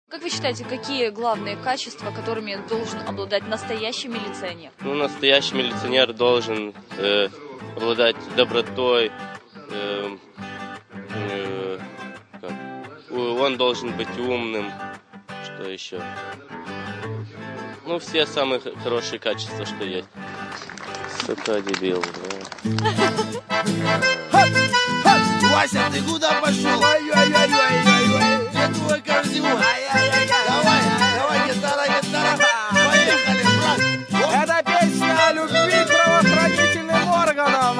Как вы считаете, какие главные качества, которыми должен обладать настоящий милиционер? Ну, настоящий милиционер должен обладать добротой, он должен быть умным, что еще? Ну, все самые хорошие качества, что есть. Сука, дебил, да. Вася, ты куда пошел? Где твой корзин? Давай, гитара, поехали, брат. Это песня о любви к правоохранительным органам.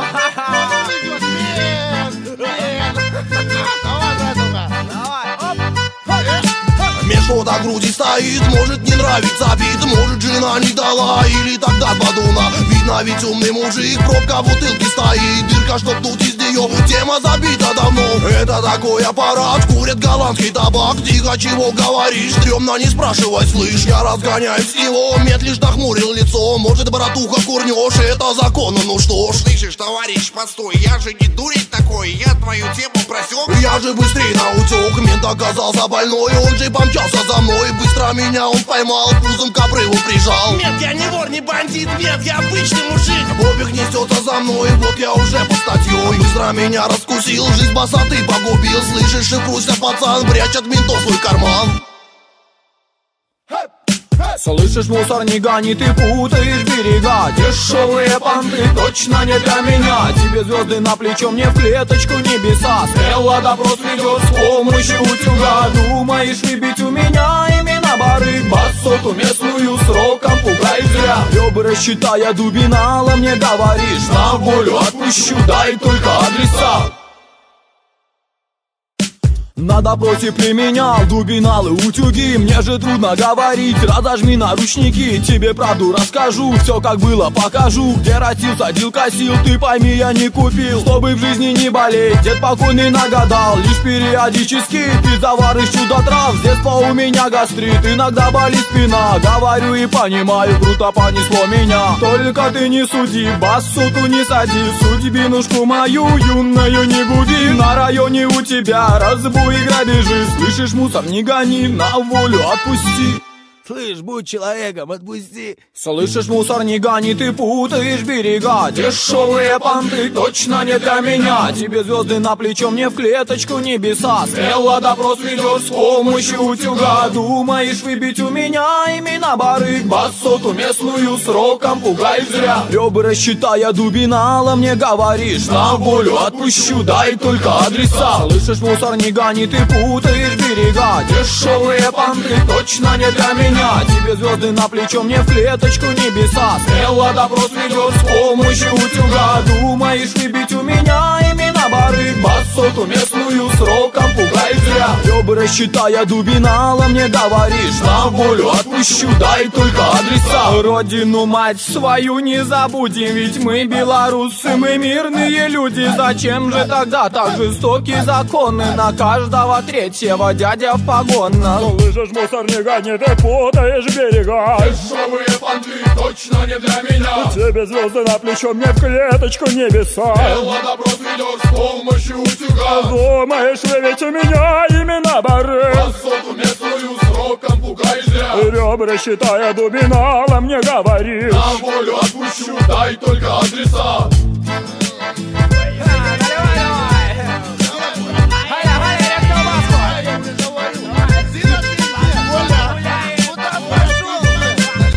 Что до груди стоит, может не нравится вид, может жена не дала, или тогда бадуна. Видно, ведь умный мужик, пробка в бутылке стоит, дырка, чтоб дуть из нее, тема забита давно. Это такой аппарат, курят голландский табак, тихо, чего говоришь, стрёмно не спрашивай, слышь. Я разгоняюсь с него, мед лишь нахмурил лицо, может, братуха, курнешь, это законно, ну что ж. Слышишь, товарищ, постой, я же не дурень такой, я твою тему просек. Я же быстрее наутек, мент оказался больной, он же помчался за мной, быстро меня он поймал, пузом к обрыву прижал. Нет, я не вор, не бандит, нет, я обычный мужик. Бобик несется за мной, вот я уже под статьей. Быстро меня раскусил, жизнь босоты погубил. Слышишь, шифруйся, пацан, прячь от ментов свой карман. Слышишь, мусор, не гони, ты путаешь берега. Дешевые понты точно не для меня. Тебе звезды на плечо, мне в клеточку небеса. Смело допрос ведешь с помощью утюга. Думаешь выбить у меня именно барыг, басоту местную сроком пугай зря. Ребра считая дубинала, мне говоришь, на волю отпущу, дай только адреса. На допросе применял дубиналы, утюги. Мне же трудно говорить, разожми наручники. Тебе правду расскажу, все как было покажу. Где растил, садил, косил, ты пойми, я не купил. Чтобы в жизни не болеть, дед покойный нагадал. Лишь периодически пить завар из чудо-трав. С детства у меня гастрит, иногда болит спина. Говорю и понимаю, круто понесло меня. Только ты не суди, басоту не сади. Судьбинушку мою юную не губи. На районе у тебя разбой и грабежи. Слышишь, мусор, не гони, на волю отпусти. Слышь, будь человеком, отпусти. Слышишь, мусор, не гони, ты путаешь берега. Дешевые понты точно не для меня. Тебе звезды на плечо, мне в клеточку небеса. Смело допрос ведешь с помощью утюга. Думаешь выбить у меня именно барыг, басоту местную сроком пугай зря. Ребра считая дубинала, мне говоришь, на волю отпущу, дай только адреса. Слышишь, мусор, не гони, ты путаешь берега. Дешевые понты точно не для меня. Тебе звезды на плечо, мне в клеточку небеса. Смело допрос ведешь с помощью утюга. Думаешь выбить у меня именно барыг, басоту местную сроком пугай зря. Ребра считая дубинала, мне говоришь, на волю отпущу, дай только адреса. Родину мать свою не забудем, ведь мы белорусы, мы мирные люди. Зачем же тогда так жестокие законы? На каждого третьего дядя в погонах. Слышишь, мусор, не гони, ты путаешь берега. Дешевые понты точно не для меня. Тебе звезды на плечо, мне в клеточку небеса. Смело допрос ведешь с помощью утюга. Думаешь выбить у меня именно барыг, басоту местную сроком пугай зря. Ребра считая дубинала, мне говоришь, на волю отпущу, дай только адреса.